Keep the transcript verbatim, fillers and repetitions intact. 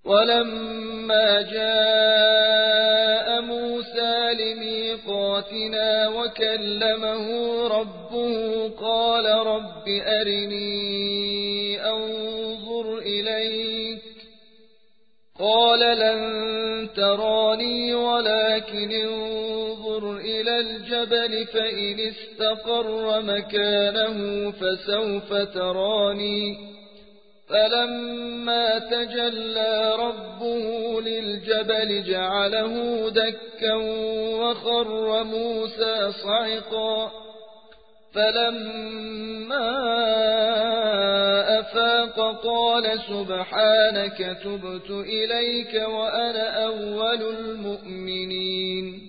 ولما جاء موسى لميقاتنا وكلمه ربه قال رب أرني أنظر إليك قال لن تراني ولكن انظر إلى الجبل فإن استقر مكانه فسوف تراني فلما تجلى ربه للجبل جعله دكا وخر موسى صعقا فلما أفاق قال سبحانك تبت إليك وأنا أول المؤمنين